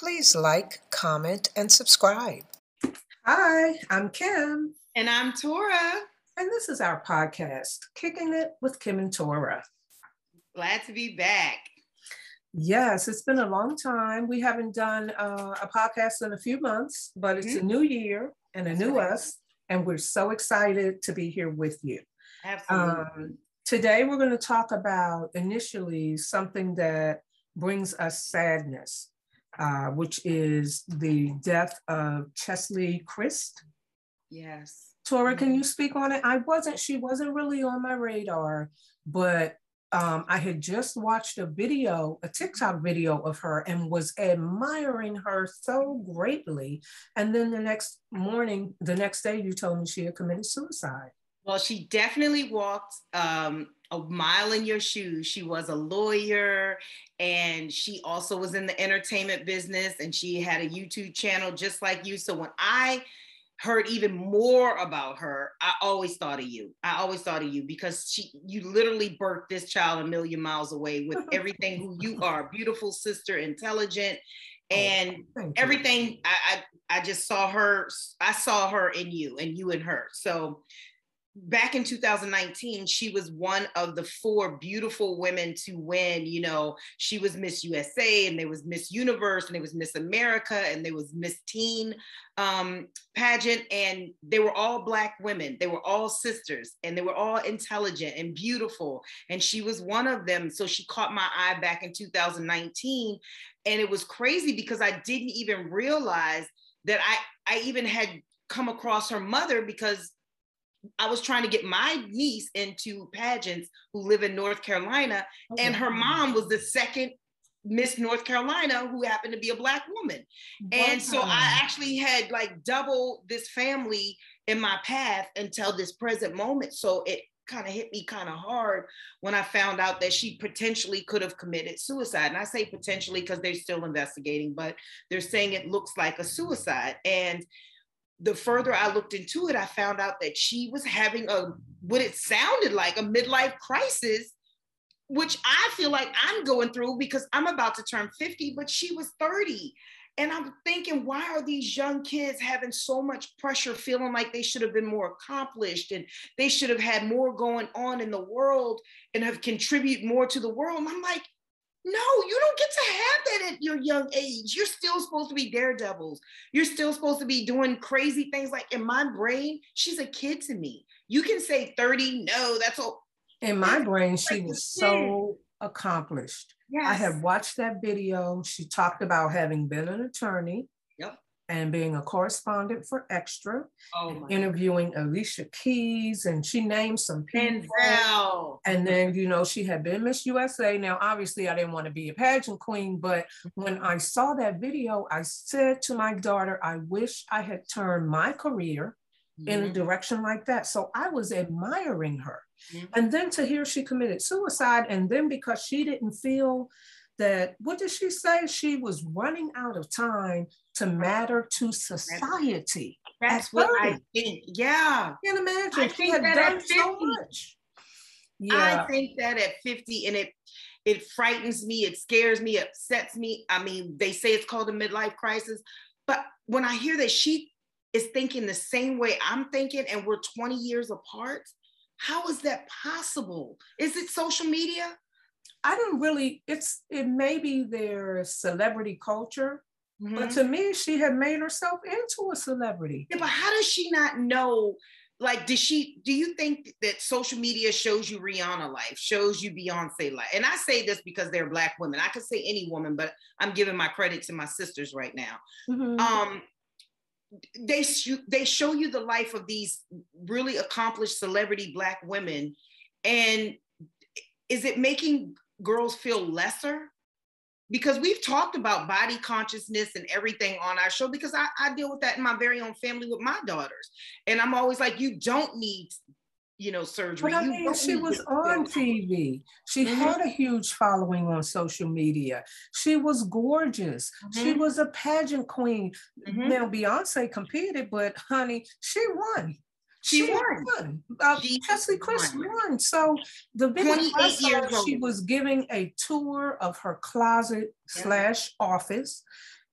Please like, comment, and subscribe. Hi, I'm Kim. And I'm Tora. And this is our podcast, Kicking It with Kim and Tora. Glad to be back. Yes, it's been a long time. We haven't done a podcast in a few months, but it's a new year and a new us. And we're so excited to be here with you. Absolutely. Today, we're going to talk about initially something that brings us sadness, which is the death of Cheslie Kryst. Yes. Tora, can you speak on it? She wasn't really on my radar, but I had just watched a TikTok video of her and was admiring her so greatly. And then the next day, you told me she had committed suicide. Well, she definitely walked a mile in your shoes. She was a lawyer, and she also was in the entertainment business, and she had a YouTube channel just like you. So when I heard even more about her, I always thought of you. Because you literally birthed this child a million miles away with everything who you are, beautiful sister, intelligent, and everything. I just saw her. I saw her in you, and you in her. So back in 2019, she was one of the 4 beautiful women to win. You know, she was Miss USA, and there was Miss Universe, and there was Miss America, and there was Miss Teen pageant, and they were all Black women. They were all sisters, and they were all intelligent and beautiful, and she was one of them. So she caught my eye back in 2019, and it was crazy because I didn't even realize that I even had come across her mother, because I was trying to get my niece into pageants who live in North Carolina. Okay. And her mom was the second Miss North Carolina who happened to be a Black woman. Wow. And so I actually had like double this family in my path until this present moment. So it kind of hit me kind of hard when I found out that she potentially could have committed suicide. And I say potentially because they're still investigating, but they're saying it looks like a suicide. And the further I looked into it, I found out that she was having what it sounded like a midlife crisis, which I feel like I'm going through because I'm about to turn 50, but she was 30. And I'm thinking, why are these young kids having so much pressure, feeling like they should have been more accomplished and they should have had more going on in the world and have contributed more to the world? And I'm like, no, you don't get to have that at your young age. You're still supposed to be daredevils. You're still supposed to be doing crazy things. Like in my brain, she's a kid to me. You can say 30, no, that's all. In my brain, she was so accomplished. Yes. I had watched that video. She talked about having been an attorney. Yep. And being a correspondent for Extra, interviewing Alicia Keys, and she named some people. Denzel. And then, she had been Miss USA. Now, obviously, I didn't want to be a pageant queen, but when I saw that video, I said to my daughter, I wish I had turned my career in a direction like that. So I was admiring her. And then to hear she committed suicide, and then because she didn't feel that, what did she say? She was running out of time to matter to society. That's what I think. Yeah. I can't imagine. She had done so much. Yeah. I think that at 50, and it frightens me, it scares me, it upsets me. I mean, they say it's called a midlife crisis, but when I hear that she is thinking the same way I'm thinking, and we're 20 years apart, how is that possible? Is it social media? I don't really, it may be their celebrity culture, but to me, she had made herself into a celebrity. Yeah, but how does she not know? Like, do you think that social media shows you Rihanna life, shows you Beyonce life? And I say this because they're Black women. I could say any woman, but I'm giving my credit to my sisters right now. They show you the life of these really accomplished celebrity Black women. And is it making girls feel lesser? Because we've talked about body consciousness and everything on our show, because I deal with that in my very own family with my daughters. And I'm always like, you don't need, surgery. But I mean, she was on TV. She had a huge following on social media. She was gorgeous. She was a pageant queen. Now, Beyonce competed, but honey, she won. She won. Cheslie Kryst won. So the video I saw, she was giving a tour of her closet / office.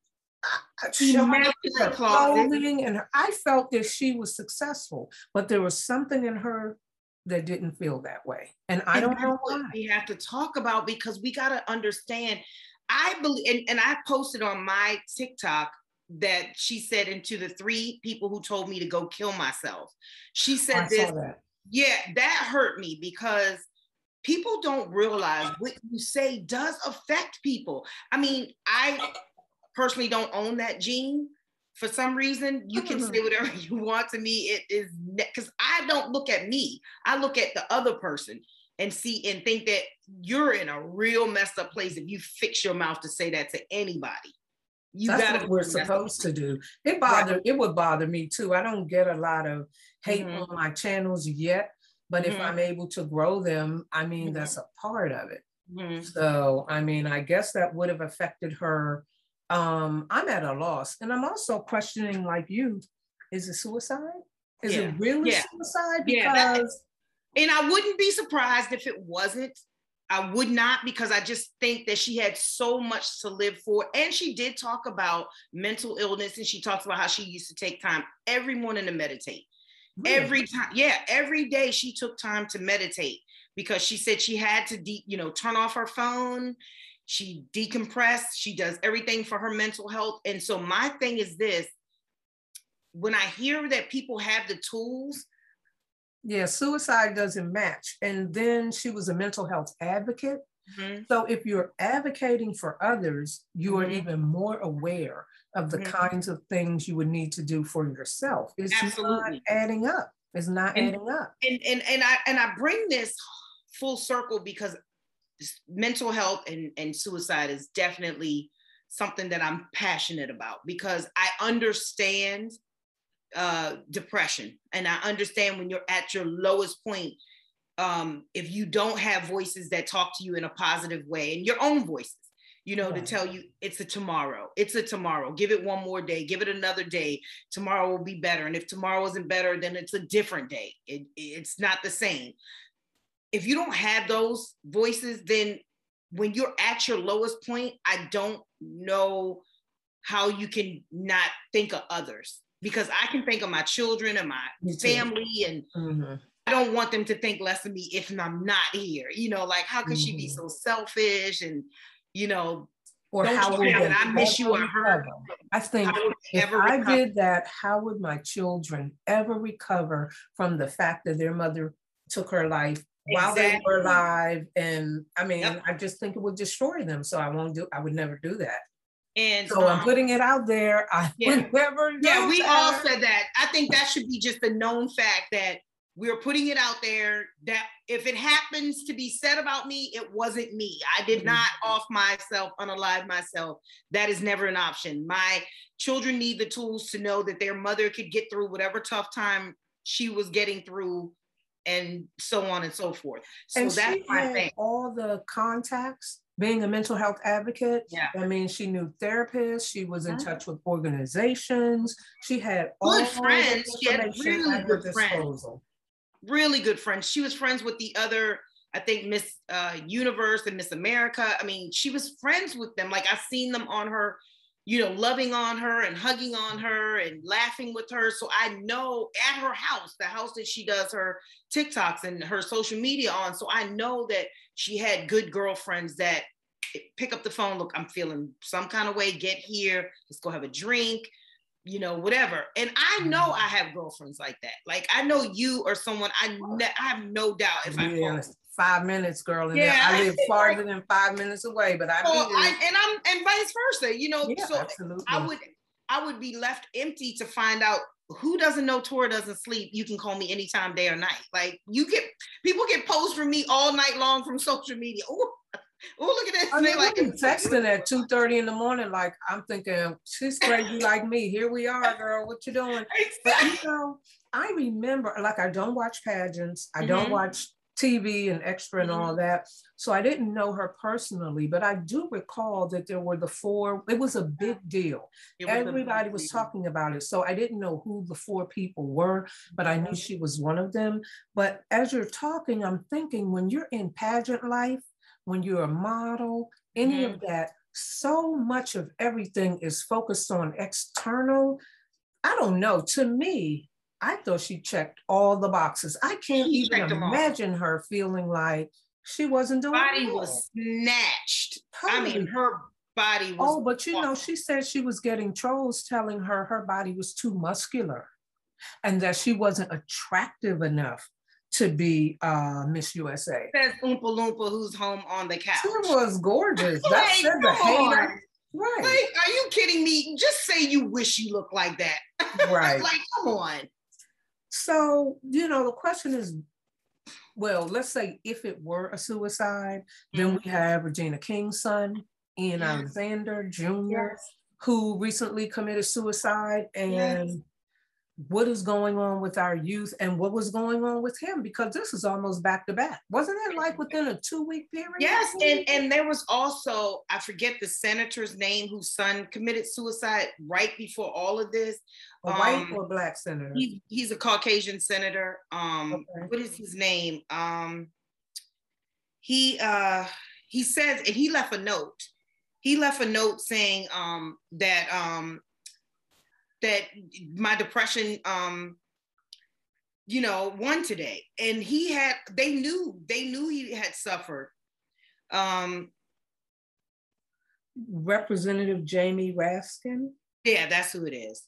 showing up with her clothing, and I felt that she was successful, but there was something in her that didn't feel that way. And I don't know why. We have to talk about, because we got to understand. I believe, and I posted on my TikTok that she said, into the 3 people who told me to go kill myself. She said this. Yeah, that hurt me, because people don't realize what you say does affect people. I mean, I personally don't own that gene. For some reason, you can say whatever you want to me. It is, because I don't look at me. I look at the other person and see and think that you're in a real messed up place if you fix your mouth to say that to anybody. That's what we're supposed to do. It would bother me too. I don't get a lot of hate on my channels yet, but if I'm able to grow them, I mean, that's a part of it. So, I mean, I guess that would have affected her. I'm at a loss. And I'm also questioning, like you, is it suicide? Is it really suicide? Because and I wouldn't be surprised if it wasn't. I would not, because I just think that she had so much to live for. And she did talk about mental illness, and she talks about how she used to take time every morning to meditate. Really? Every time. Yeah, every day she took time to meditate, because she said she had to, turn off her phone. She decompressed. She does everything for her mental health. And so my thing is this: when I hear that people have the tools. Yeah, suicide doesn't match. And then she was a mental health advocate. So if you're advocating for others, you are even more aware of the kinds of things you would need to do for yourself. It's not adding up. It's not adding up. And I bring this full circle, because mental health and suicide is definitely something that I'm passionate about, because I understand depression, and I understand when you're at your lowest point, if you don't have voices that talk to you in a positive way, and your own voices, to tell you it's a tomorrow, give it one more day, give it another day, tomorrow will be better. And if tomorrow isn't better, then it's a different day. It's not the same. If you don't have those voices, then when you're at your lowest point, I don't know how you can not think of others. Because I can think of my children and my family, and I don't want them to think less of me if I'm not here. Like, how could she be so selfish? And, or how would I miss you or her. I think if I did that, how would my children ever recover from the fact that their mother took her life while they were alive? And I mean, I just think it would destroy them. So I would never do that. And so I'm putting it out there. I would never do that. We all said that. I think that should be just a known fact, that we're putting it out there, that if it happens to be said about me, it wasn't me. I did not off myself, unalive myself. That is never an option. My children need the tools to know that their mother could get through whatever tough time she was getting through, and so on and so forth. So and that's my thing. All the contacts. Being a mental health advocate, I mean, she knew therapists, she was in touch with organizations, she had good friends, she had really good friends. Really good friends. She was friends with the other, I think, Miss Universe and Miss America. I mean, she was friends with them. Like, I've seen them on her, loving on her and hugging on her and laughing with her. So I know at her house, the house that she does her TikToks and her social media on. So I know that she had good girlfriends that pick up the phone. Look, I'm feeling some kind of way. Get here. Let's go have a drink, whatever. And I know I have girlfriends like that. Like, I know you or someone, I have no doubt if I call. 5 minutes, girl. And I live farther than 5 minutes away, but and vice versa, so absolutely. I would be left empty to find out who doesn't know Tora doesn't sleep. You can call me anytime, day or night. Like, people get posts from me all night long from social media. Oh, look at this. I mean, like texting at 2:30 in the morning. Like, I'm thinking, she's crazy like me. Here we are, girl. What you doing? But I remember, like, I don't watch pageants. I don't watch TV and extra and all that. So I didn't know her personally, but I do recall that there were the 4, it was a big deal. Everybody was talking about it. So I didn't know who the 4 people were, but I knew she was one of them. But as you're talking, I'm thinking, when you're in pageant life, when you're a model, any of that, so much of everything is focused on external. I don't know. To me, I thought she checked all the boxes. I can't She even checked them all. imagine her feeling like she wasn't doing Body well. was snatched. I mean, Totally. her body was. Oh, but you know, she said she was getting trolls telling her her body was too muscular and that she wasn't attractive enough to be Miss USA. Says Oompa Loompa who's home on the couch. She was gorgeous. That's Like, the hater. Right. Like, are you kidding me? Just say you wish you looked like that. Right. Like, come on. So, you know, the question is, well, let's say if it were a suicide, then we have Regina King's son, Ian Alexander Jr., who recently committed suicide. And what is going on with our youth and what was going on with him? Because this is almost back to back. Wasn't it like within a 2-week period? Yes, and there was also, I forget the senator's name whose son committed suicide right before all of this. A white or black senator? He's a Caucasian senator. What is his name? He says, and he left a note. He left a note saying that that my depression, won today. And they knew he had suffered. Representative Jamie Raskin? Yeah, that's who it is.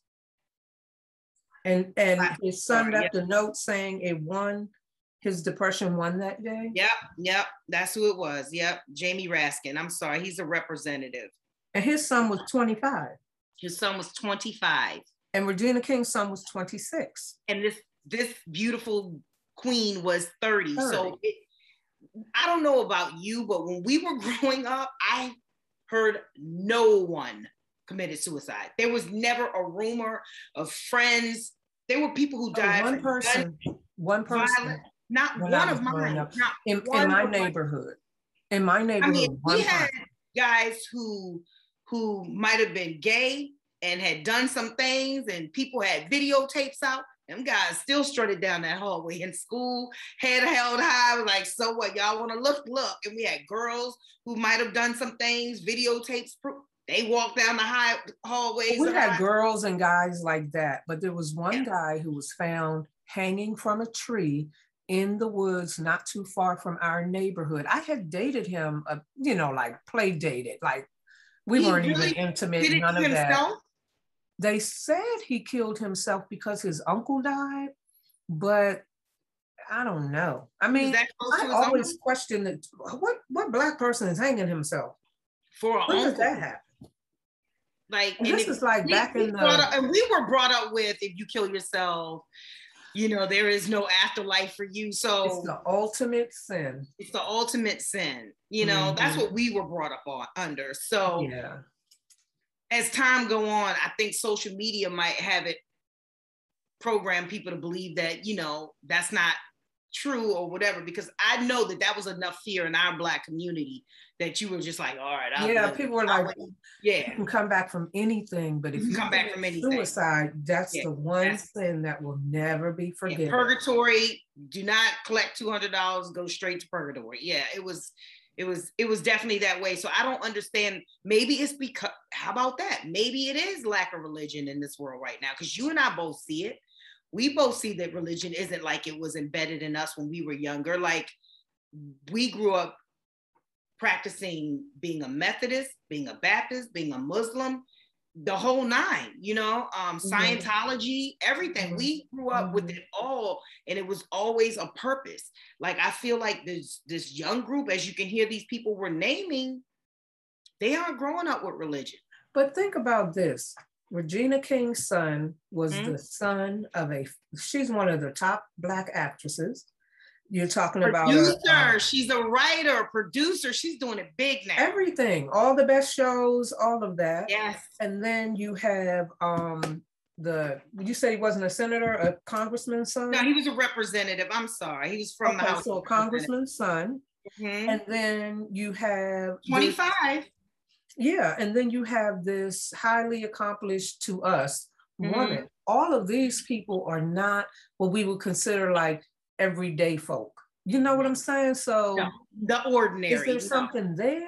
And his son left a note saying his depression won that day? Yep, that's who it was. Yep, Jamie Raskin. I'm sorry, he's a representative. And his son was 25. His son was 25. And Regina King's son was 26. And this beautiful queen was 30. So I don't know about you, but when we were growing up, I heard no one committed suicide. There was never a rumor of friends. There were people who died. One person. Not one of mine. In my neighborhood. In my neighborhood. I mean, we had guys who might have been gay and had done some things, and people had videotapes out. Them guys still strutted down that hallway in school, head held high, like, so what, y'all want to look? And we had girls who might have done some things, videotapes, they walked down the hallways. We had girls and guys like that, but there was one guy who was found hanging from a tree in the woods not too far from our neighborhood. I had dated him, like play dated, like we weren't even intimate, none of that. They said he killed himself because his uncle died, but I don't know. I mean, I always question that. What black person is hanging himself? When does that happen? Like, and this is like back in the... And we were brought up with, if you kill yourself, there is no afterlife for you. So it's the ultimate sin. It's the ultimate sin. That's what we were brought up under. So as time go on, I think social media might have it program people to believe that, that's not true or whatever, because I know that was enough fear in our Black community that you were just like, all right. People were like, you can come back from anything, but if you come back from anything, suicide, that's the one sin that will never be forgiven. Purgatory, do not collect $200, go straight to purgatory. Yeah, it was definitely that way. So I don't understand. Maybe it's because, how about that? Maybe it is lack of religion in this world right now, because you and I both see it. We both see that religion isn't like it was embedded in us when we were younger. Like, we grew up practicing being a Methodist, being a Baptist, being a Muslim, the whole nine, Scientology, everything. We grew up with it all, and it was always a purpose. Like, I feel like this young group, as you can hear these people we're naming, they aren't growing up with religion. But think about this. Regina King's son was the son of she's one of the top Black actresses. You're talking about producer. She's a writer, producer. She's doing it big now. Everything, all the best shows, all of that. Yes. And then you have you say he wasn't a senator, a congressman's son? No, he was a representative. I'm sorry. He was from the House. So a congressman's son. Mm-hmm. And then you have 25. And then you have this highly accomplished to us woman. All of these people are not what we would consider like everyday folk. You know what I'm saying? So the ordinary. Is there something there?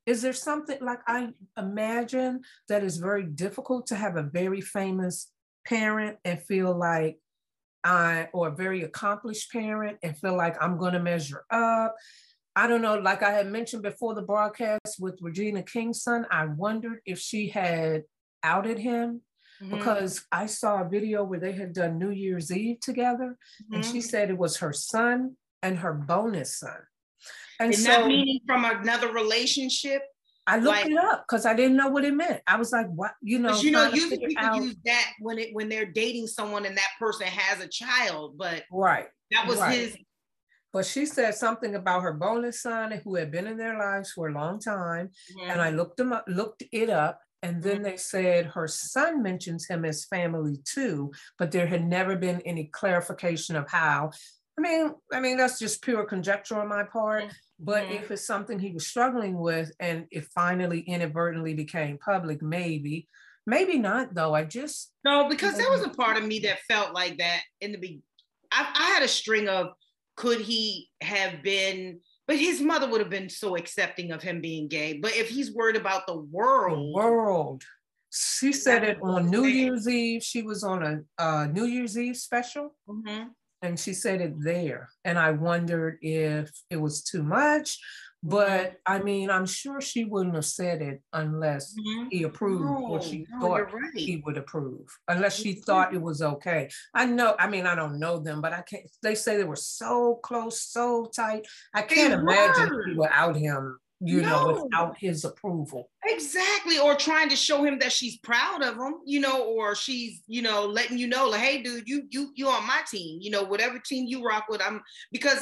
Is there something like I imagine that is very difficult to have a very famous parent and feel like or a very accomplished parent and feel like I'm going to measure up. I don't know, like I had mentioned before the broadcast with Regina King's son, I wondered if she had outed him because I saw a video where they had done New Year's Eve together and she said it was her son and her bonus son. And so, not meaning from another relationship. I looked it up because I didn't know what it meant. I was like, what, usually people use that when they're dating someone and that person has a child, but that was his. But she said something about her bonus son who had been in their lives for a long time. And I looked it up. And then they said her son mentions him as family too, but there had never been any clarification of how. I mean, that's just pure conjecture on my part. But if it's something he was struggling with and it finally inadvertently became public, maybe not though. No, because there was a part of me that felt like that in the beginning. I had a string of, could he have been, but his mother would have been so accepting of him being gay. But if he's worried about the world. She said it on New Year's Eve. She was on a New Year's Eve special. And she said it there. And I wondered if it was too much. But I mean, I'm sure she wouldn't have said it unless he approved or she thought he would approve, unless she thought it was okay. I don't know them, but they say they were so close, so tight. I can't imagine she would out him, without his approval. Exactly. Or trying to show him that she's proud of him, or she's, letting you know, like, hey, dude, you on my team, whatever team you rock with, because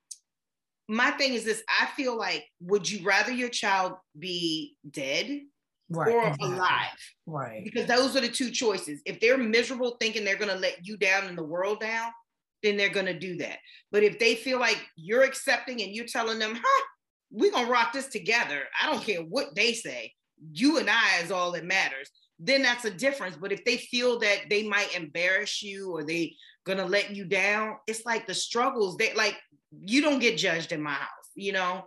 my thing is this, I feel like, would you rather your child be dead or alive? Right. Because those are the two choices. If they're miserable thinking they're going to let you down and the world down, then they're going to do that. But if they feel like you're accepting and you're telling them, we're going to rock this together, I don't care what they say, you and I is all that matters, then that's a difference. But if they feel that they might embarrass you or they going to let you down, it's like the struggles, you don't get judged in my house,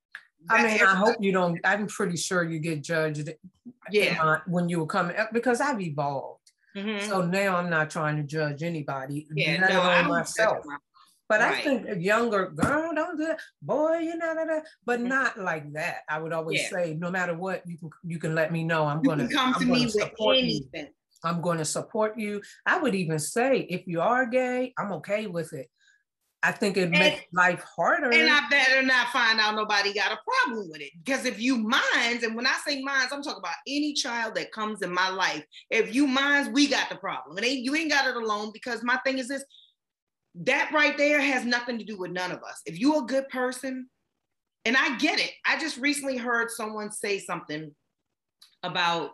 I hope you don't. I'm pretty sure you get judged when you were coming up, because I've evolved. So now I'm not trying to judge anybody, let alone myself. But I think a younger girl, don't do that. Boy, but not like that. I would always say, no matter what, you can let me know. I'm going to come to me with anything. I'm going to support you. I would even say, if you are gay, I'm okay with it. I think it makes life harder. And I better not find out nobody got a problem with it. Because if you minds, and when I say minds, I'm talking about any child that comes in my life. If you minds, we got the problem. You ain't got it alone, because my thing is this, that right there has nothing to do with none of us. If you're a good person, and I get it. I just recently heard someone say something about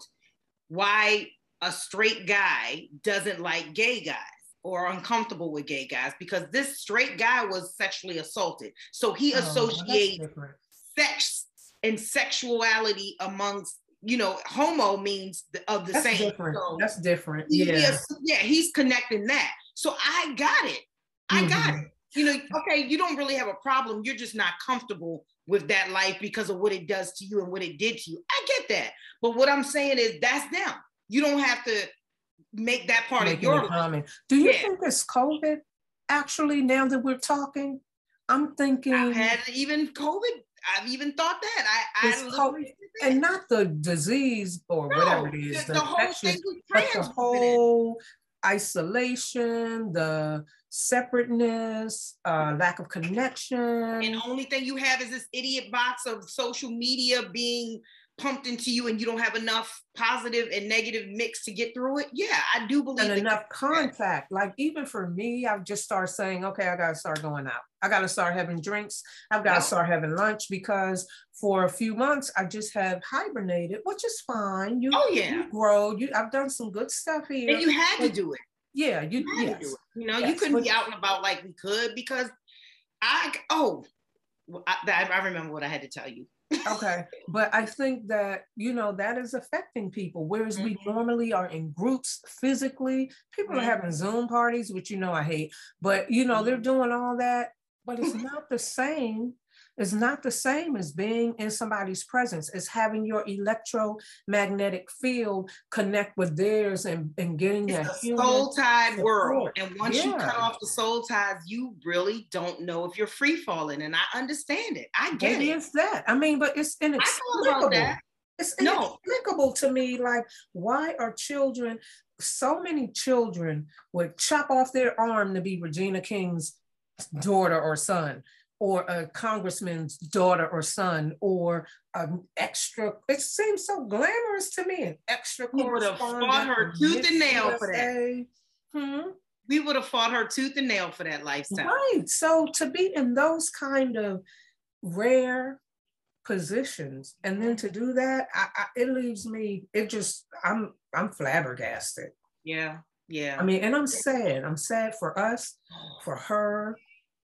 why a straight guy doesn't like gay guys or uncomfortable with gay guys, because this straight guy was sexually assaulted. So he associates sex and sexuality amongst, homo means of the same. Different. So that's different. He's connecting that. So I got it. I got it. Okay, you don't really have a problem. You're just not comfortable with that life because of what it does to you and what it did to you. I get that. But what I'm saying is that's them. You don't have to make that part of your life. Do you think it's COVID? Actually, now that we're talking, I'm thinking I've had even COVID. I've even thought that. And not the disease or whatever it is, the whole thing, but the whole isolation, the separateness, lack of connection. And the only thing you have is this idiot box of social media being pumped into you, and you don't have enough positive and negative mix to get through it. Yeah, I do believe. And enough contact. Like even for me, I've just started saying, okay, I got to start going out. I got to start having drinks. I've got to start having lunch, because for a few months I just have hibernated, which is fine. You grow. I've done some good stuff here. And you had to do it. Yeah, you had to do it. You couldn't be out and about like we could, because I remember what I had to tell you. Okay, but I think that that is affecting people, whereas we normally are in groups physically. People are having Zoom parties, which I hate, but they're doing all that, but it's not the same is not the same as being in somebody's presence. It's having your electromagnetic field connect with theirs and getting it's that a human soul tied support. world. And once you cut off the soul ties, you really don't know if you're free falling. And I understand it. I get Maybe it. it's that. I mean, but it's inexplicable. I thought about that. It's inexplicable to me. Like, why are children, so many children would chop off their arm to be Regina King's daughter or son, or a congressman's daughter or son, or an extra, it seems so glamorous to me, an extra we would have fought her tooth and nail for that. We would have fought her tooth and nail for that lifestyle. Right. So to be in those kind of rare positions and then to do that, it leaves me, I'm flabbergasted. Yeah. I mean, and I'm sad for us, for her.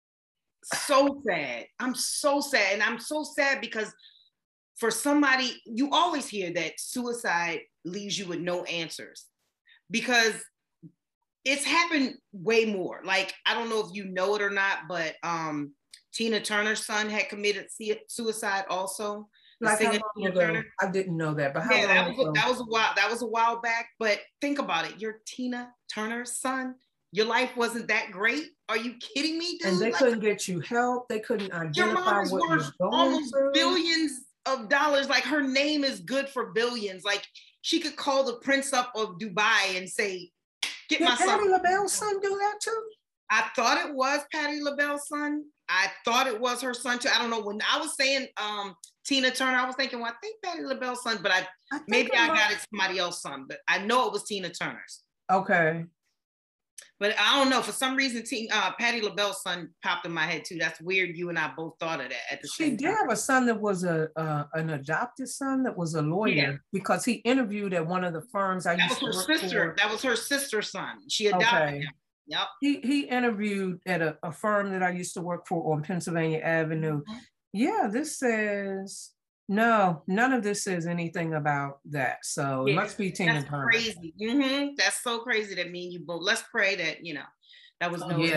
So sad. I'm so sad. And I'm so sad because for somebody, you always hear that suicide leaves you with no answers, because it's happened way more. Like, I don't know if you know it or not, but Tina Turner's son had committed suicide also. Like, how long ago? I didn't know that, but how long ago? That was a while back. But think about it. You're Tina Turner's son. Your life wasn't that great. Are you kidding me, dude? And they couldn't get you help. They couldn't identify what you're going almost through. Billions of dollars. Like, her name is good for billions. Like, she could call the prince up of Dubai and say, "Get my son." Did Patti LaBelle's son do that too? I thought it was Patti LaBelle's son. I thought it was her son too. I don't know. When I was saying Tina Turner, I was thinking, well, I think Patti LaBelle's son, but I got it somebody else's son, but I know it was Tina Turner's. Okay. But I don't know. For some reason, Patti LaBelle's son popped in my head too. That's weird. You and I both thought of that at the same time. She did have a son that was an adopted son that was a lawyer, because he interviewed at one of the firms I used to work for. That was her sister's son. She adopted him. Yep. He interviewed at a firm that I used to work for on Pennsylvania Avenue. Mm-hmm. Yeah, this says, no, none of this says anything about that. So it must be Tina Turner. Crazy. Mm-hmm. That's so crazy that me and you both. Let's pray that, that was no. No.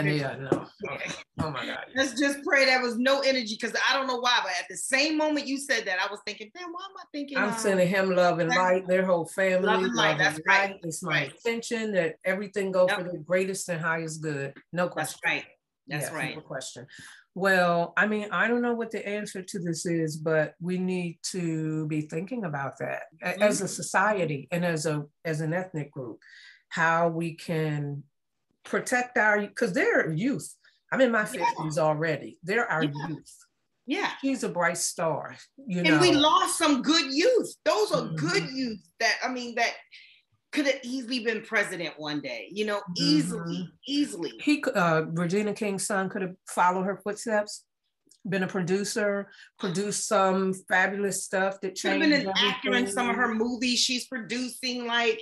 Oh my God. Let's just pray that was no energy, because I don't know why, but at the same moment you said that, I was thinking, man, why am I thinking? I'm sending him love and light, their whole family. Love and light. That's right. It's my intention that everything go for the greatest and highest good. No question. That's right. That's right. No question. Well, I mean, I don't know what the answer to this is, but we need to be thinking about that as a society and as an ethnic group, how we can protect because they're youth. I'm in my 50s already. They're our youth. Yeah. She's a bright star, And we lost some good youth. Those are good youth that could have easily been president one day, easily. Regina King's son could have followed her footsteps, been a producer, produced some fabulous stuff that changed. Been an actor in some of her movies she's producing, I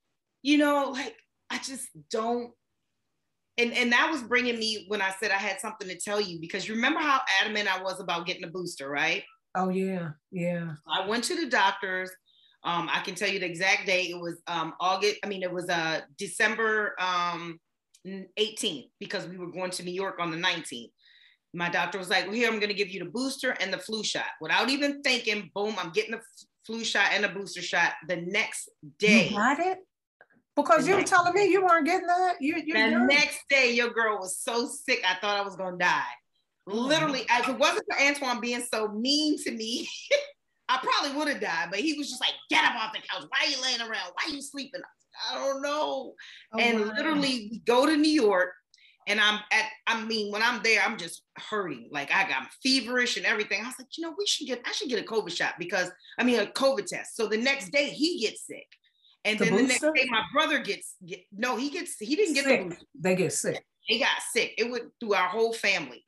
just don't. And that was bringing me when I said I had something to tell you, because you remember how adamant I was about getting a booster, right? Oh yeah, yeah. I went to the doctors. I can tell you the exact date. It was December 18th, because we were going to New York on the 19th. My doctor was like, well, here, I'm going to give you the booster and the flu shot. Without even thinking, boom, I'm getting the flu shot and the booster shot the next day. You got it? Because you were telling me you weren't getting that? The next day, your girl was so sick, I thought I was going to die. Literally, as it wasn't for Antoine being so mean to me, I probably would have died, but he was just like, get up off the couch. Why are you laying around? Why are you sleeping? I don't know. Literally, we go to New York, and when I'm there, I'm just hurting. Like, I got feverish and everything. I was like, I should get a COVID shot, a COVID test. So the next day he gets sick. And then the next day my brother he didn't get the booster. They get sick. They got sick. It went through our whole family.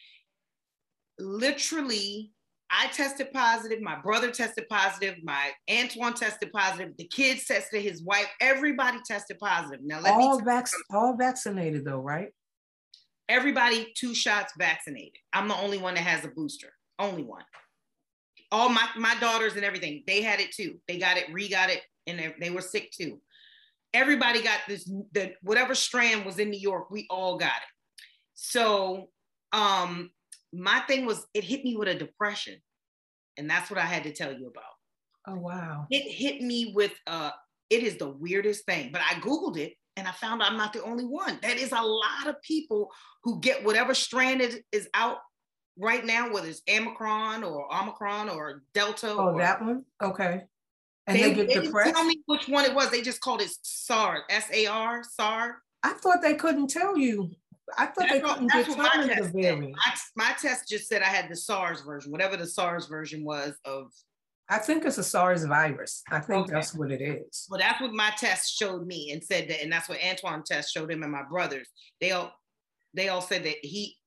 Literally, I tested positive, my brother tested positive, my Antoine tested positive, the kids tested, his wife, everybody tested positive. Now all vaccinated though, right? Everybody 2 shots vaccinated. I'm the only one that has a booster. Only one. All my daughters and everything, they had it too. They got it, got it, and they were sick too. Everybody got whatever strand was in New York, we all got it. So my thing was, it hit me with a depression. And that's what I had to tell you about. Oh, wow. It hit me with, it is the weirdest thing, but I Googled it and I found I'm not the only one. That is a lot of people who get whatever strand is out right now, whether it's Omicron or Delta. Oh, or, that one? Okay. And they get didn't depressed? tell me which one it was. They just called it SARS, S-A-R, SARS. I thought they couldn't tell you. I thought they couldn't determine the variant. My test just said I had the SARS version, whatever the SARS version was of. I think it's a SARS virus. I think that's what it is. Well, that's what my test showed me and said that, and that's what Antoine's test showed him and my brothers. They all said that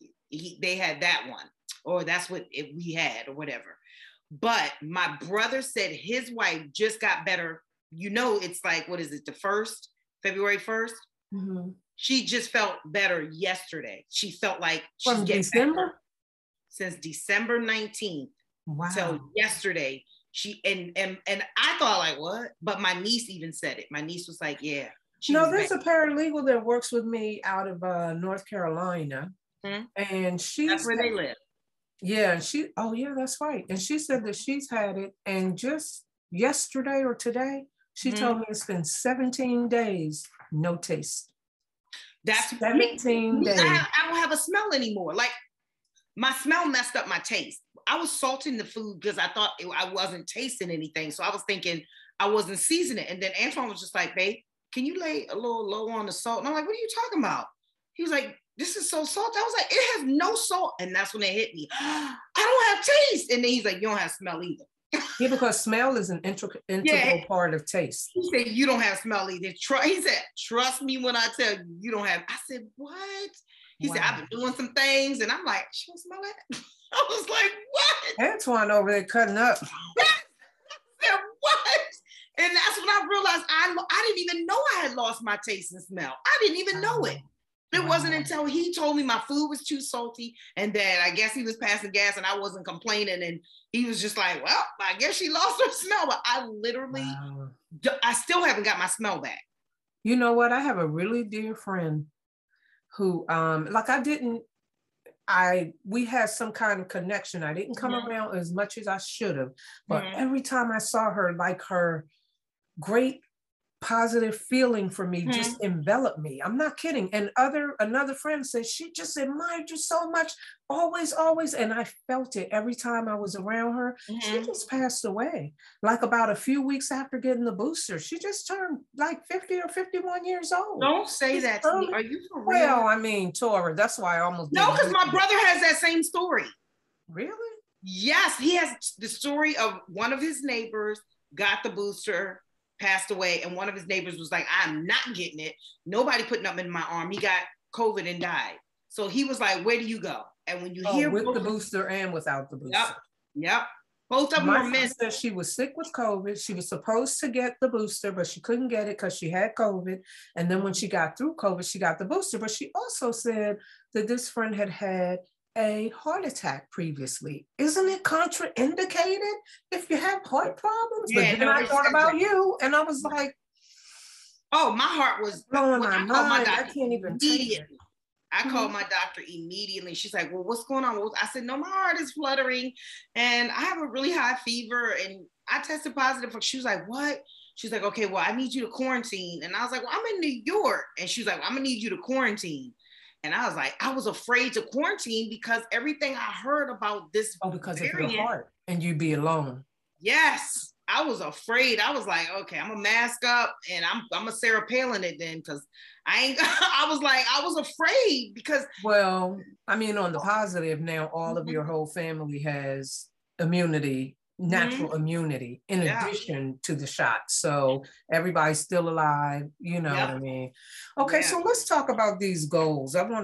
they had that one, or that's what we had, or whatever. But my brother said his wife just got better. You know, it's like, what is it, February 1st? Mm-hmm. She just felt better yesterday. She felt like she's from getting December? better. Since December 19th. Wow. Till yesterday. She and I thought, like, what? But my niece even said it. My niece was like, yeah. No, there's a paralegal that works with me out of North Carolina. Mm-hmm. And that's where they live. Yeah, that's right. And she said that she's had it, and just yesterday or today, she told me it's been 17 days, no taste. That's 17 days. I don't have a smell anymore. Like, my smell messed up my taste. I was salting the food because I thought I wasn't tasting anything. So I was thinking I wasn't seasoning it. And then Antoine was just like, babe, can you lay a little low on the salt? And I'm like, what are you talking about? He was like, this is so salty. I was like, it has no salt. And that's when it hit me. I don't have taste. And then he's like, you don't have smell either. Yeah, because smell is an integral part of taste. He said, you don't have smell either. He said, trust me when I tell you, you don't have. I said, what? He said, I've been doing some things. And I'm like, she don't smell it? I was like, what? Antoine over there cutting up. I said, what? And that's when I realized I didn't even know I had lost my taste and smell. I didn't even know it. It wasn't until he told me my food was too salty, and that I guess he was passing gas and I wasn't complaining. And he was just like, well, I guess she lost her smell. But I literally, I still haven't got my smell back. You know what? I have a really dear friend who, we had some kind of connection. I didn't come around as much as I should have, but every time I saw her, like, her great positive feeling for me just enveloped me. I'm not kidding. And another friend said, she just admired you so much, always. And I felt it every time I was around her. She just passed away, like about a few weeks after getting the booster. She just turned like 50 or 51 years old. Don't say that to me. Are you for real? Well, I mean, Tora, that's why I almost No, because my brother has that same story. Really? Yes, he has the story of one of his neighbors got the booster, passed away, and one of his neighbors was like, I'm not getting it. Nobody put nothing in my arm. He got COVID and died. So he was like, where do you go? And when you hear with the booster and without the booster. Yep. Both of them My were missed. said she was sick with COVID. She was supposed to get the booster, but she couldn't get it because she had COVID. And then when she got through COVID, she got the booster. But she also said that this friend had a heart attack previously. Isn't it contraindicated if you have heart problems? Yeah, but then I thought about you, and I was like, oh, my heart was blowing my mind. I can't even immediately. I called my doctor immediately. She's like, well, what's going on? I said, no, my heart is fluttering and I have a really high fever and I tested positive. She was like, what? She's like, okay, well, I need you to quarantine. And I was like, well, I'm in New York. And she was like, I'm gonna need you to quarantine. And I was like, I was afraid to quarantine because everything I heard about this because variant, of your heart, and you'd be alone. Yes, I was afraid. I was like, okay, I'm gonna mask up and I'm a Sarah Palin it then, because I was afraid because. Well, I mean, on the positive now, all of your whole family has immunity, natural immunity, in addition to the shot. So everybody's still alive, you know what I mean? Okay, so let's talk about these goals. I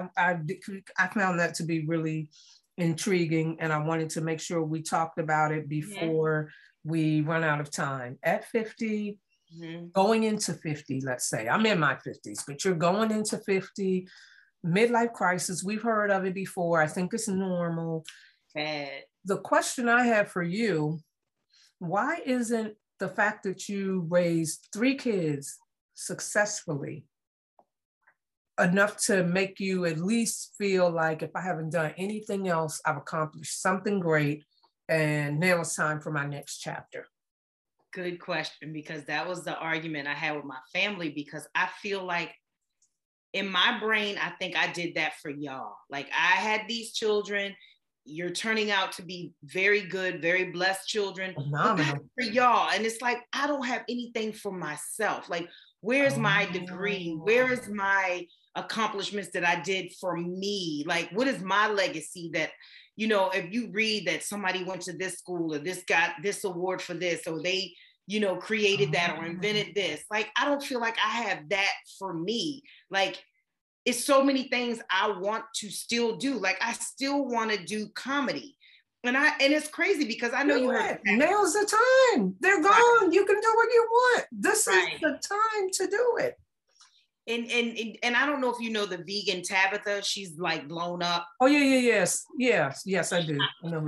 found that to be really intriguing, and I wanted to make sure we talked about it before we run out of time. At 50, going into 50, let's say, I'm in my 50s, but you're going into 50, midlife crisis, we've heard of it before. I think it's normal. The question I have for you, why isn't the fact that you raised 3 kids successfully enough to make you at least feel like if I haven't done anything else, I've accomplished something great. And now it's time for my next chapter. Good question, because that was the argument I had with my family, because I feel like in my brain, I think I did that for y'all. Like, I had these children. You're turning out to be very good, very blessed children. Phenomenal. For y'all. And it's like, I don't have anything for myself. Like, where's my degree? Where is my accomplishments that I did for me? Like, what is my legacy that, you know, if you read that somebody went to this school or this got this award for this, or they, you know, created that or invented this. Like, I don't feel like I have that for me. Like, it's so many things I want to still do. Like, I still want to do comedy. And it's crazy because I know you heard now's the time. They're gone. Right. You can do what you want. This is the time to do it. And I don't know if you know the vegan Tabitha. She's like blown up. Oh yes, I do.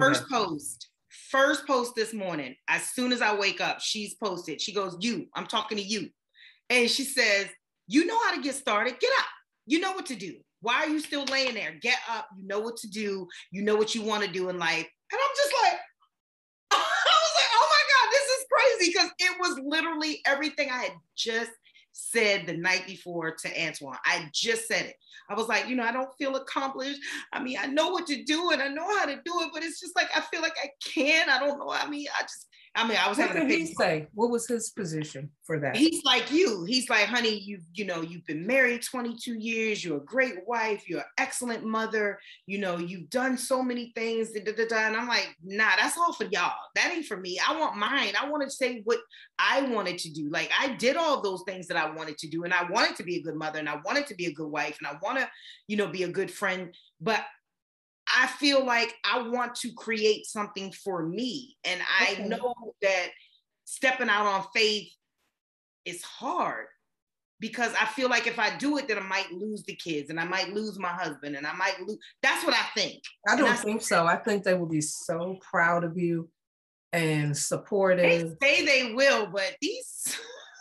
First post this morning. As soon as I wake up, she's posted. She goes, I'm talking to you. And she says, you know how to get started. Get up. You know what to do. Why are you still laying there? Get up. You know what to do. You know what you want to do in life. And I'm just like, I was like, oh my God, this is crazy. Because it was literally everything I had just said the night before to Antoine. I just said it. I was like, I don't feel accomplished. I mean, I know what to do and I know how to do it, but it's just like, I feel like I can't. I don't know. I was having a big say. What was his position for that? He's like you. He's like, honey, you've been married 22 years. You're a great wife. You're an excellent mother. You've done so many things. And I'm like, nah, that's all for y'all. That ain't for me. I want mine. I want to say what I wanted to do. Like, I did all those things that I wanted to do. And I wanted to be a good mother and I wanted to be a good wife and I want to, be a good friend. But I feel like I want to create something for me. And I know that stepping out on faith is hard because I feel like if I do it, then I might lose the kids and I might lose my husband and I might lose. That's what I think. I don't think so. I think they will be so proud of you and supportive. They say they will, but these...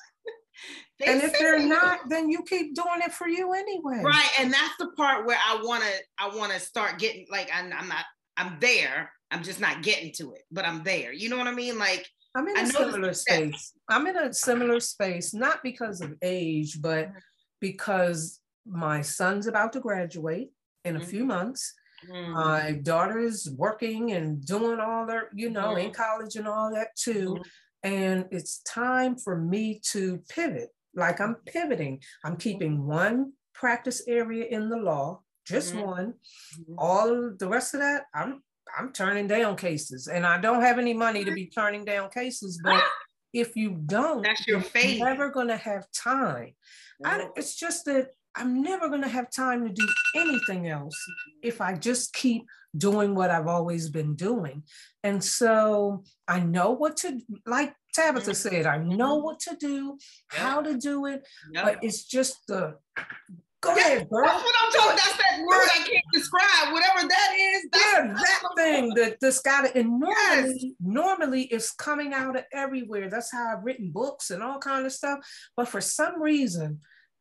And if they're not, then you keep doing it for you anyway. Right. And that's the part where I wanna start getting, like, I'm there. I'm just not getting to it, but I'm there. You know what I mean? Like, I'm in a similar space. I'm in a similar space, not because of age, but because my son's about to graduate in a few months. My daughter is working and doing all their, in college and all that too. And it's time for me to pivot. Like, I'm pivoting. I'm keeping one practice area in the law, just one. All the rest of that, I'm turning down cases. And I don't have any money to be turning down cases. But if you don't, that's your fate. You're never going to have time. It's just that I'm never going to have time to do anything else if I just keep doing what I've always been doing. And so I know what to, like Tabitha said, I know what to do, how to do it, but it's just the, go ahead, girl. That's what I'm talking, that's that word I can't describe, whatever that is. That thing that's got it, and normally it's coming out of everywhere. That's how I've written books and all kind of stuff. But for some reason,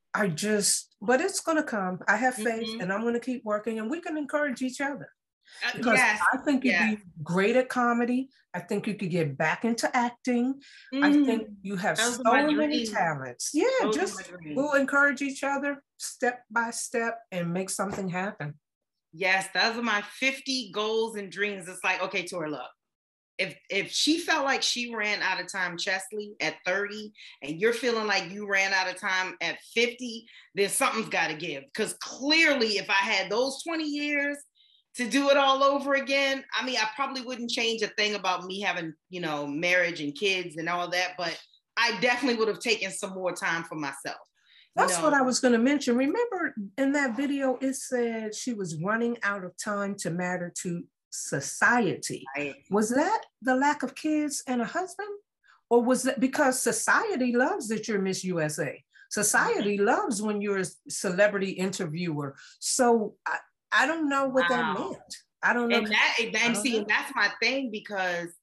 but it's gonna come. I have faith and I'm gonna keep working and we can encourage each other. Because I think you'd be great at comedy. I think you could get back into acting. I think you have so many talents. Yeah, we'll encourage each other step by step and make something happen. Yes, those are my 50 goals and dreams. It's like, okay, Tori, look, if she felt like she ran out of time, Chesley, at 30, and you're feeling like you ran out of time at 50, then something's got to give. Because clearly, if I had those 20 years to do it all over again, I mean, I probably wouldn't change a thing about me having, marriage and kids and all that, but I definitely would have taken some more time for myself. That's what I was going to mention. Remember in that video, it said she was running out of time to matter to society. Right. Was that the lack of kids and a husband? Or was that because society loves that you're Miss USA? Society loves when you're a celebrity interviewer. So I don't know what that meant. I don't know. And that's my thing, because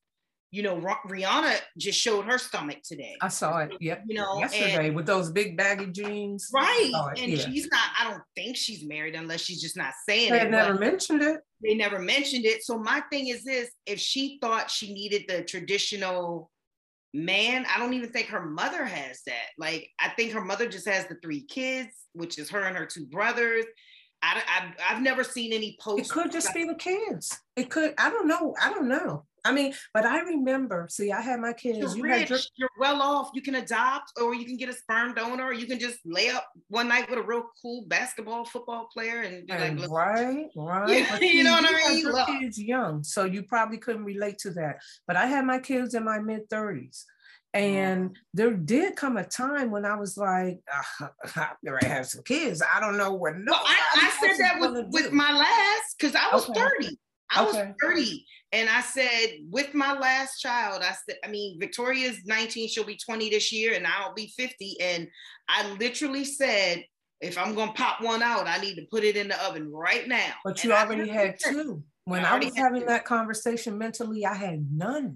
you know, Rihanna just showed her stomach today. I saw it. Yep. You know, yesterday with those big baggy jeans. Right. And yeah. She's not, I don't think she's married unless she's just not saying it. They never mentioned it. They never mentioned it. So my thing is this, if she thought she needed the traditional man, I don't even think her mother has that. Like, I think her mother just has the 3 kids, which is her and her 2 brothers. I've never seen any posts. It could just be the kids. It could. I don't know. I mean, but I remember. See, I had my kids. You're well off. You can adopt, or you can get a sperm donor, or you can just lay up one night with a real cool football player, and be like, right. Yeah, you know what I mean? Your kids young, so you probably couldn't relate to that. But I had my kids in my mid-30s. And there did come a time when I was like, I never have some kids. I don't know what. Well, I said that with my last, because I was 30. I was 30. And I said, with my last child, I said, I mean, Victoria's 19, she'll be 20 this year, and I'll be 50. And I literally said, if I'm going to pop one out, I need to put it in the oven right now. But you already had 2. When I was having that conversation mentally, I had none.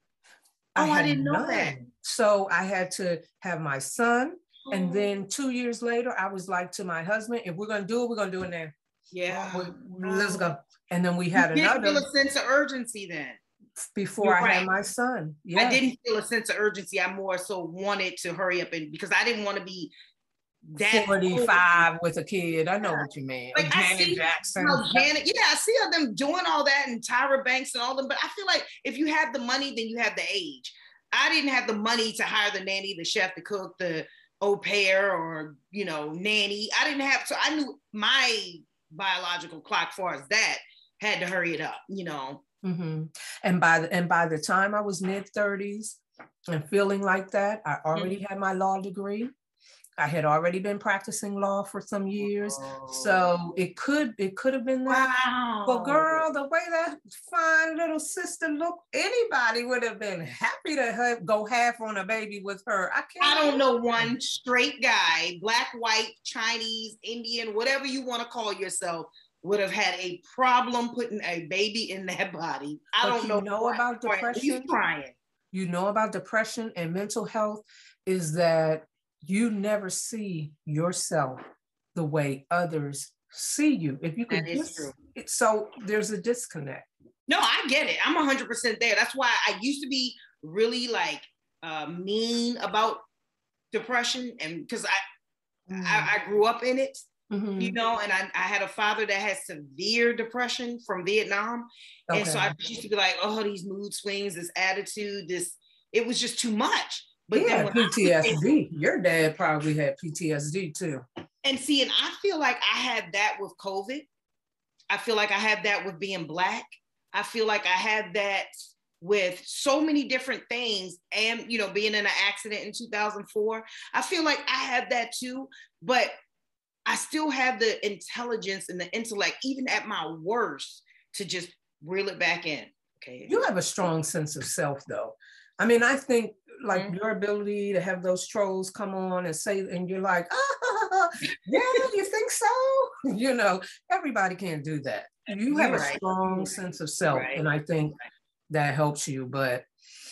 I didn't know that. So I had to have my son. And then 2 years later, I was like to my husband, if we're going to do it, we're going to do it now. Yeah. Let's go. And then we had another. Feel a sense of urgency then. Before I had my son. Yeah. I didn't feel a sense of urgency. I more so wanted to hurry up, because I didn't want to be that 45 with a kid. I know what you mean. Like Janet Jackson. I see them doing all that, and Tyra Banks and all them. But I feel like if you have the money, then you have the age. I didn't have the money to hire the nanny, the chef, the cook, the au pair, or, you know, nanny. I didn't have, so I knew my biological clock, as far as that, had to hurry it up, you know. Mm-hmm. And by the time I was mid-30s and feeling like that, I already had my law degree. I had already been practicing law for some years. So it could have been that. Wow. But girl, the way that fine little sister looked, anybody would have been happy to go half on a baby with her. I don't know one straight guy, black, white, Chinese, Indian, whatever you want to call yourself, would have had a problem putting a baby in that body. I don't know about depression. He's crying. You know about depression and mental health is that you never see yourself the way others see you. If you could, that is true. So there's a disconnect. No, I get it. I'm 100% there. That's why I used to be really like mean about depression, and because I grew up in it, you know, and I had a father that had severe depression from Vietnam, and so I used to be like, oh, these mood swings, this attitude, it was just too much. But yeah, PTSD. Your dad probably had PTSD too. And see, and I feel like I had that with COVID. I feel like I had that with being Black. I feel like I had that with so many different things, and, you know, being in an accident in 2004. I feel like I had that too, but I still have the intelligence and the intellect, even at my worst, to just reel it back in. Okay. You have a strong sense of self, though. I mean, I think like your ability to have those trolls come on and say, and you're like, yeah, you think so? You know, everybody can't do that. You have a strong sense of self, and I think that helps you. But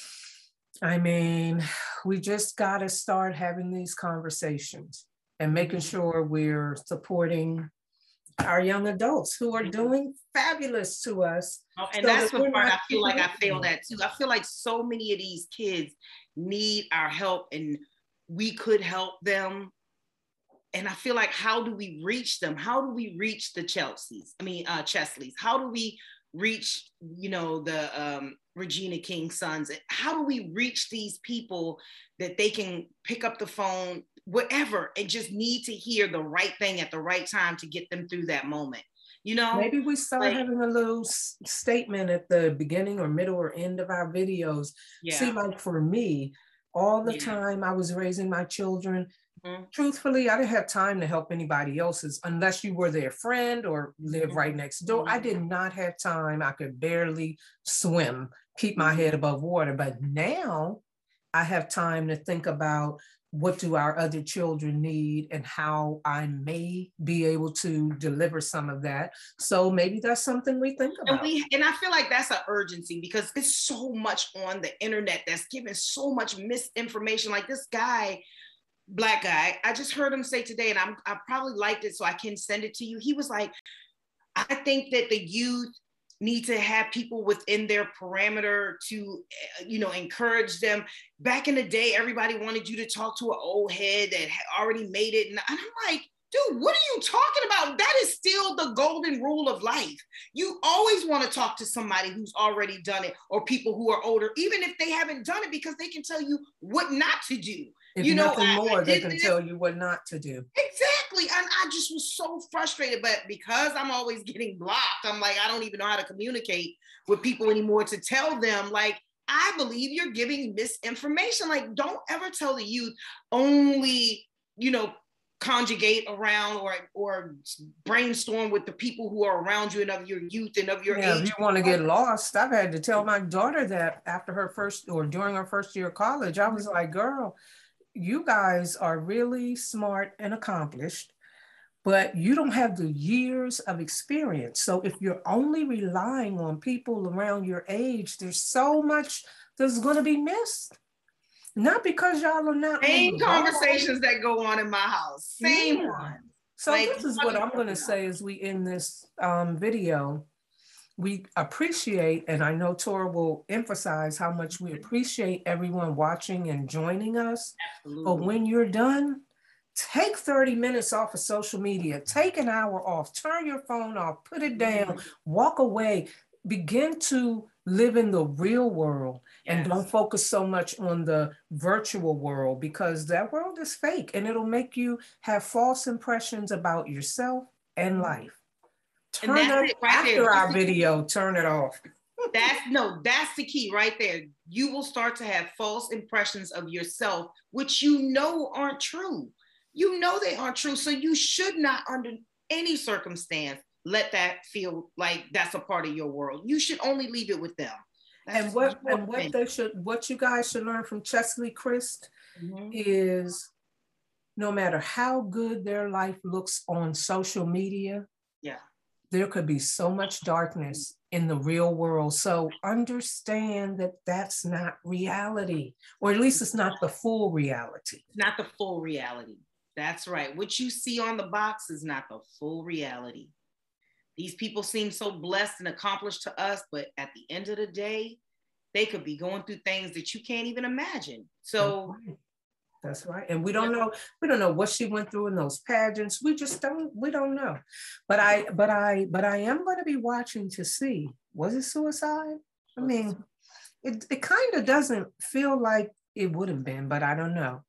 I mean, we just got to start having these conversations and making sure we're supporting our young adults who are doing fabulous to us. Oh, and that's the part I feel like I failed at too. I feel like so many of these kids need our help, and we could help them. And I feel like, how do we reach them? How do we reach the Chesleys? How do we reach, you know, the Regina King sons? How do we reach these people that they can pick up the phone, whatever, and just need to hear the right thing at the right time to get them through that moment? You know, maybe we start having a little statement at the beginning or middle or end of our videos. Yeah. See, like for me, all the time I was raising my children, truthfully, I didn't have time to help anybody else's unless you were their friend or live right next door. I did not have time. I could barely swim, keep my head above water. But now I have time to think about what do our other children need and how I may be able to deliver some of that. So maybe that's something we think about. And I feel like that's an urgency because there's so much on the internet that's giving so much misinformation. Like this guy, Black guy, I just heard him say today, and I probably liked it, so I can send it to you. He was like, I think that the youth need to have people within their parameter to, encourage them. Back in the day, everybody wanted you to talk to an old head that had already made it. And I'm like, dude, what are you talking about? That is still the golden rule of life. You always want to talk to somebody who's already done it, or people who are older, even if they haven't done it, because they can tell you what not to do. If nothing more, they can tell you what not to do. Exactly. And I just was so frustrated. But because I'm always getting blocked, I'm like, I don't even know how to communicate with people anymore to tell them, like, I believe you're giving misinformation. Like, don't ever tell the youth only, conjugate around or brainstorm with the people who are around you and of your youth and of your age. If you want to get lost, I've had to tell my daughter that after her during her first year of college, I was like, girl, you guys are really smart and accomplished, but you don't have the years of experience. So if you're only relying on people around your age, there's so much that's going to be missed. Not because y'all are not. Same conversations that go on in my house. Same one. So like, this is what I'm going to say as we end this video. We appreciate, and I know Tora will emphasize how much we appreciate everyone watching and joining us. Absolutely. But when you're done, take 30 minutes off of social media, take an hour off, turn your phone off, put it down, walk away, begin to live in the real world. Yes. And don't focus so much on the virtual world, because that world is fake and it'll make you have false impressions about yourself and life. Turn it right after there. Our video, turn it off. That's the key right there. You will start to have false impressions of yourself, which aren't true. They aren't true. So you should not, under any circumstance, let that feel like that's a part of your world. You should only leave it with them. And what you guys should learn from Cheslie Kryst is, no matter how good their life looks on social media, there could be so much darkness in the real world. So understand that that's not reality, or at least it's not the full reality. Not the full reality. That's right. What you see on the box is not the full reality. These people seem so blessed and accomplished to us, but at the end of the day, they could be going through things that you can't even imagine. So that's right. And we don't know what she went through in those pageants. We don't know. But I am going to be watching to see, was it suicide? I mean, it kind of doesn't feel like it would have been, but I don't know.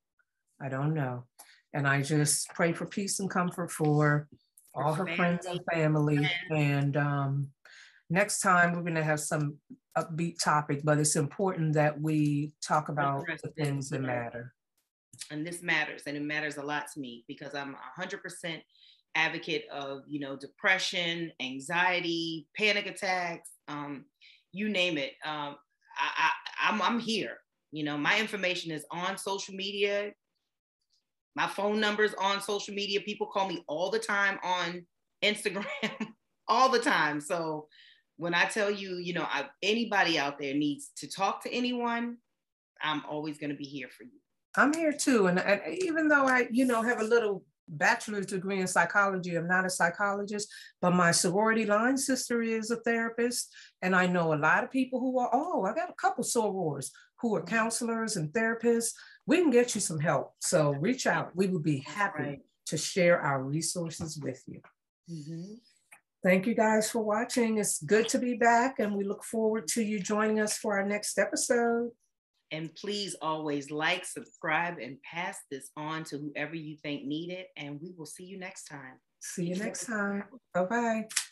And I just pray for peace and comfort for all her friends and family. And next time we're going to have some upbeat topic, but it's important that we talk about the things that matter. And this matters, and it matters a lot to me, because I'm 100% advocate of, depression, anxiety, panic attacks, you name it. I'm here. My information is on social media. My phone number is on social media. People call me all the time on Instagram, all the time. So when I tell you, anybody out there needs to talk to anyone, I'm always going to be here for you. I'm here too. And even though I, have a little bachelor's degree in psychology, I'm not a psychologist, but my sorority line sister is a therapist. And I know a lot of people who are, I got a couple sorors who are counselors and therapists. We can get you some help. So reach out. We would be happy to share our resources with you. Mm-hmm. Thank you guys for watching. It's good to be back, and we look forward to you joining us for our next episode. And please always like, subscribe, and pass this on to whoever you think need it. And we will see you next time. See you next time. Bye-bye.